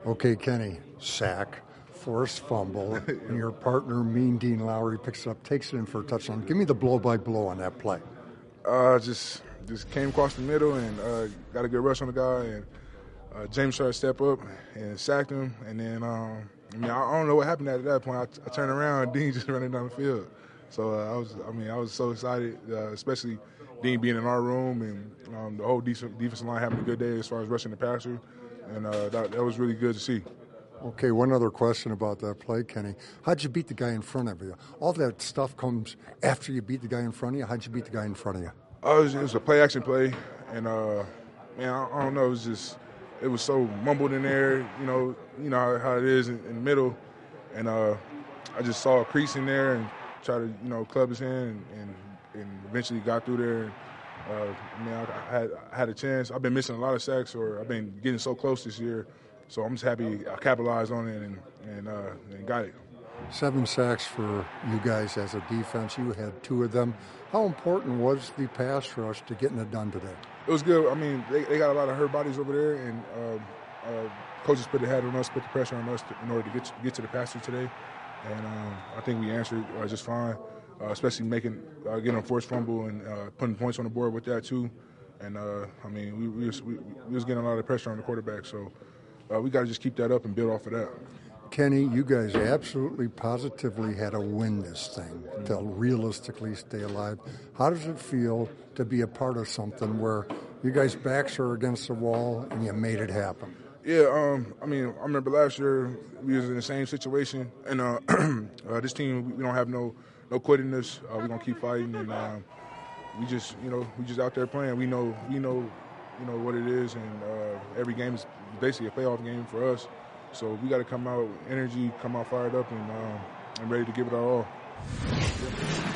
Okay, Kenny, sack, forced fumble, and your partner, Mean Dean Lowry, picks it up, takes it in for a touchdown. Give me the blow-by-blow on that play. Just came across the middle and got a good rush on the guy, and James tried to step up and sacked him, and then I don't know what happened at that point. I turned around and Dean just running down the field. So I was so excited, especially Dean being in our room and the whole defensive line having a good day as far as rushing the passer, and that was really good to see. Okay, one other question about that play, Kenny. How'd you beat the guy in front of you? All that stuff comes after you beat the guy in front of you. How'd you beat the guy in front of you? It was a play-action play, and I don't know. It was so mumbled in there. You know how it is in the middle, and I just saw a crease in there and tried to club his hand and eventually got through there. I had a chance. I've been missing a lot of sacks, or I've been getting so close this year. So I'm just happy I capitalized on it and got it. 7 sacks for you guys as a defense. You had 2 of them. How important was the pass rush to getting it done today? It was good. I mean, they got a lot of hurt bodies over there, and coaches put the head on us, put the pressure on us in order to get to the passer today. And I think we answered just fine, especially getting a forced fumble and putting points on the board with that too. And we was getting a lot of pressure on the quarterback, so we got to just keep that up and build off of that. Kenny, you guys absolutely positively had to win this thing to realistically stay alive. How does it feel to be a part of something where you guys' backs are against the wall and you made it happen? Yeah, I remember last year we was in the same situation, and this team, we don't have no quitting us. We're gonna keep fighting, and we just out there playing. We know what it is, and every game is basically a playoff game for us. So we got to come out with energy, come out fired up, and ready to give it our all.